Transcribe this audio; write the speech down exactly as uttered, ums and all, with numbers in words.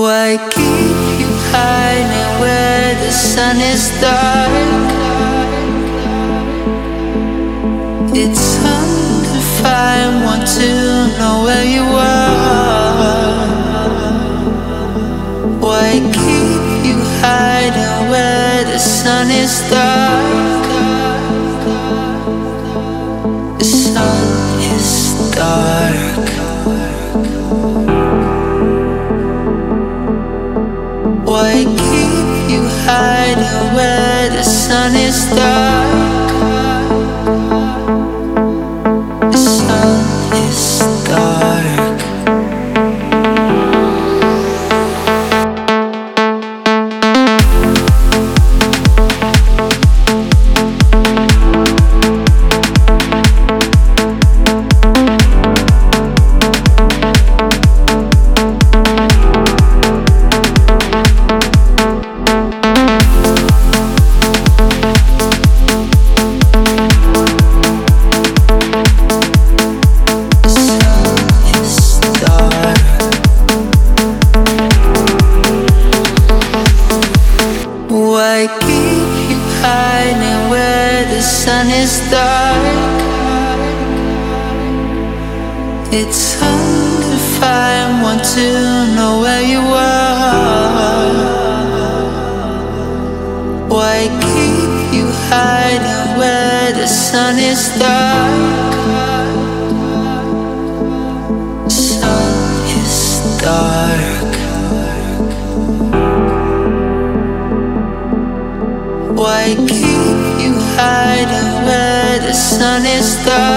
Why keep you hiding where the sun is dark? It's hard to find one to know where you are. Why keep you hiding where the sun is dark? The sun is dark. Why keep you hiding where the sun is dark? The sun is dark. Why keep you hiding where the sun is dark? It's hard to find one to know where you are. Why keep you hiding where the sun is dark? The sun is dark. Why keep you hiding where the sun is dark?